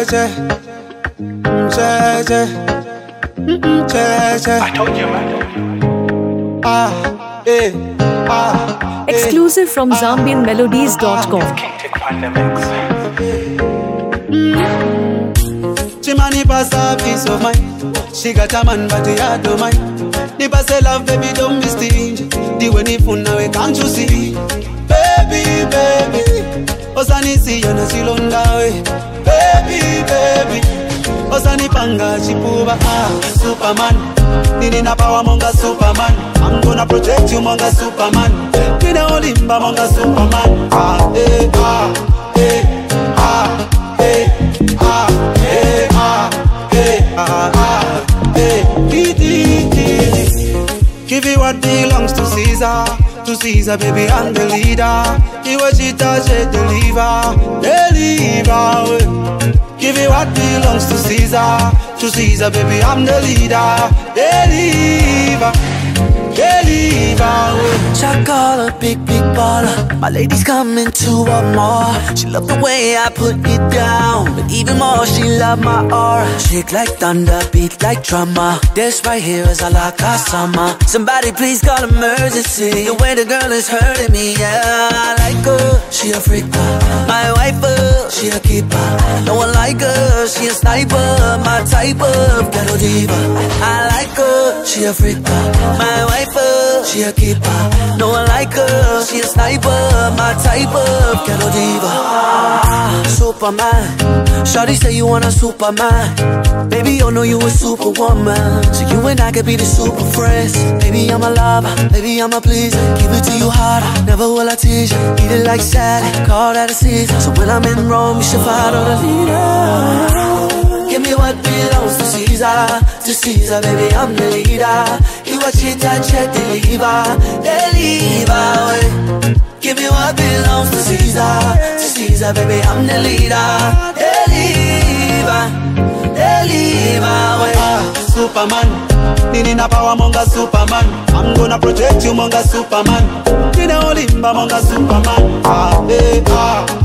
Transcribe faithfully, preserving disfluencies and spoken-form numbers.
che, che, che, che, che. I told you, man. Ah, eh, ah. Exclusive from Zambian Melodies dot com. Chimani pass a peace of mind. She got a man but the heart don't mind. Nipa say love baby don't be stingy. The way ni fun now can't you see? Baby, baby, Osani si yana silonda we. Baby, baby, Osani panga chipuba ah Superman. Nini na power monga Superman. I'm gonna protect you monga Superman. Nina olimba monga Superman. Ah eh ah eh ah eh ah eh ah eh ah ah eh. Give you what belongs to Caesar. To Caesar, baby, I'm the leader. He was cheetah, she deliver, deliver. Give you what belongs to Caesar. To Caesar, baby, I'm the leader. Deliver, deliver. Chocolate, big, big baller. My lady's coming to a more. She love the way I put it down, but even more, she love my aura. Shake like thunder, beat like drama. This right here is a la casa. Somebody please call emergency. The way the girl is hurting me, yeah. I like her, she a freak. My wife, uh, she a keeper. No one like her, she a sniper. My type of ghetto diva. I like her, she a freak. My wife, uh, she a keeper. No one like her, she a sniper. My type of ghetto diva. ah, Superman. Shawty say you want a Superman. Baby, you know you a superwoman. So you and I could be the super friends. Baby, I'm a lover, baby, I'm a pleaser. Give it to you harder, never will I tease you. Eat it like salad, call that a season. So when I'm in Rome, you should follow the leader. Give me what belongs to Caesar. To Caesar, baby, I'm the leader. You watch it, touch it, deliver, deliver. Give me what belongs to Caesar. To Caesar, baby, I'm the leader. Deliver, deliver. Ah, Superman. Nini na power monga Superman. I'm gonna protect you monga Superman. Nina olimba monga Superman. Ah, eh, ah.